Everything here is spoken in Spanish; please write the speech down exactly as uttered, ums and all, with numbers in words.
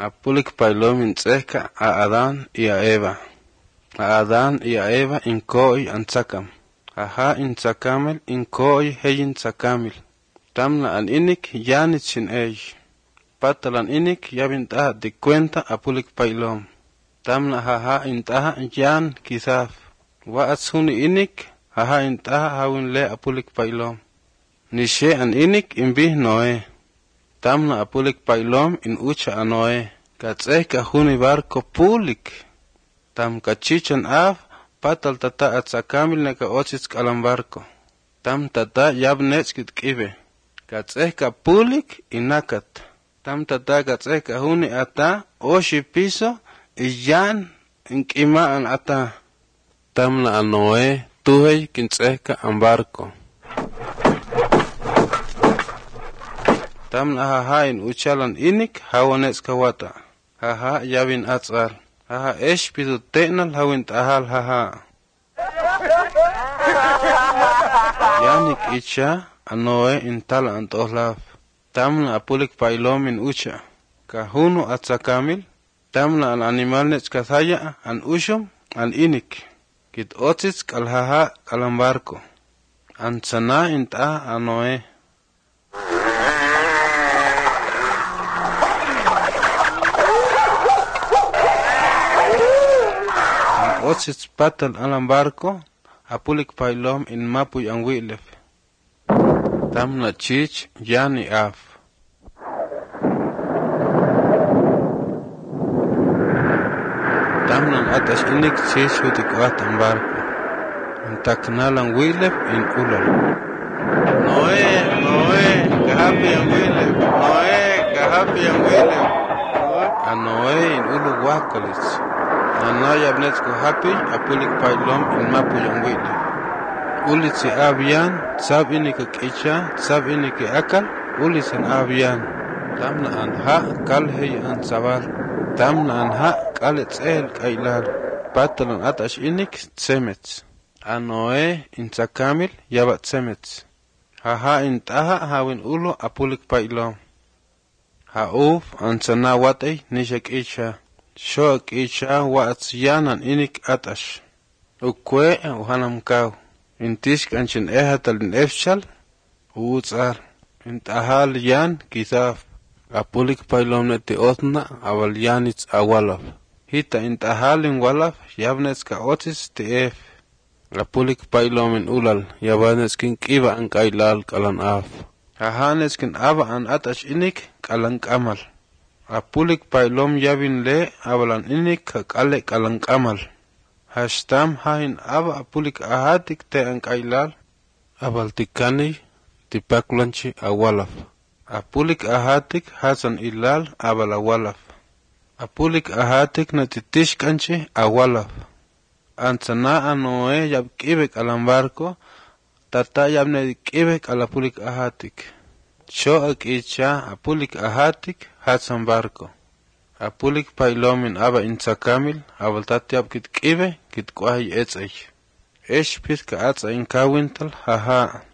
Apulik pailom in tzehka a Adán y a Eva. A Adán y a Eva in koi antzakam. Aha in tzakamel in koi heyin tzakamil. Tamna an inik yanit sin ey. Patalan inik yabin taha di cuenta apulik pailom. Tamna haha in taha yan kisaf. Wa atshuni inik haha in taha hawin le apulik pailom. Nishe an inik imbih Noe. Tamna apulik pailom in ucha a Noe. Katzeka huni barko pulik. Tam kachichan av patal tata atzakamil neka otzitz kalam barko. Tam tata yab netskit kive. Katzeka pulik inakat. Tam tata katzeka huni ata oshi piso iyan inkima an ata. Tamna a Noe tuhey kintzeka an barko. Tamna haha in uchalan inik hawanetska wata. Haha yabin atzal. Haha esh pitu tenal hawin tahal haha. Yanik icha anoe in tala antohlaf. Tamna apulik pailom in ucha. Kahunu atzakamil. Tamna an animal netskazaya an ushum an inik. Kit otzitz kal haha kalambarko. An tzana in taha anoe. Otzitz patal alam barko, apulik pailom in mapuy ang wilef. Tamna chich yani af. Tamna atas inik chich hutik wat ang barko. Ang taknalang wilef in ulal. Noe, Noe, kahapi ang wilef. Noe, kahapi ang wilef. A Noe in ulug wakalits. Anaya bnetsko happy apulik pailom in mapu yang wile. Ulitsi avian, sab ini ke kicha, sab ini ke akal, ulisan avian. Tamna anha kal hey an sabar. Tamna anha kal etsel kailal. Patalan atash inik tsemets. Anoe in tsakamil yabat tsemets. Haha in taha hawin ulo apulik pailom. Hauf an sana watay nishak icha. Shok icha wats yanan inik atash. Ukwe uhanam kaw. Intish kanchin ehatal in efshal. Uutsar. Intahal yan kisaf. Apulik pailom neti otna aval yanits awalaf. Hita intahal in walaf yabnets ka otis ti ef. Apulik pailom in ulal yabanets kin kiva an kailal kalan af. Hahanets kin aba an atash inik kalan kamal. Apulik pailom yabin le abalan inik kakale kalang kamal. Hashtam hain aba apulik ahatik te ang kailal. Abal tikani tipakulanchi awalaf. Apulik ahatik hasan ilal abal awalaf. Apulik ahatik na titishkanchi awalaf. Ansana anoe yab kibek alambarko. Tata yabne kibek alapulik ahatik. Shoak icha apulik ahatik hatsan barko. Apulik pailomin aba in tsakamil abal tatyab kit kibe kit kwahi etsay. Esh piska atsa in kawintal haha.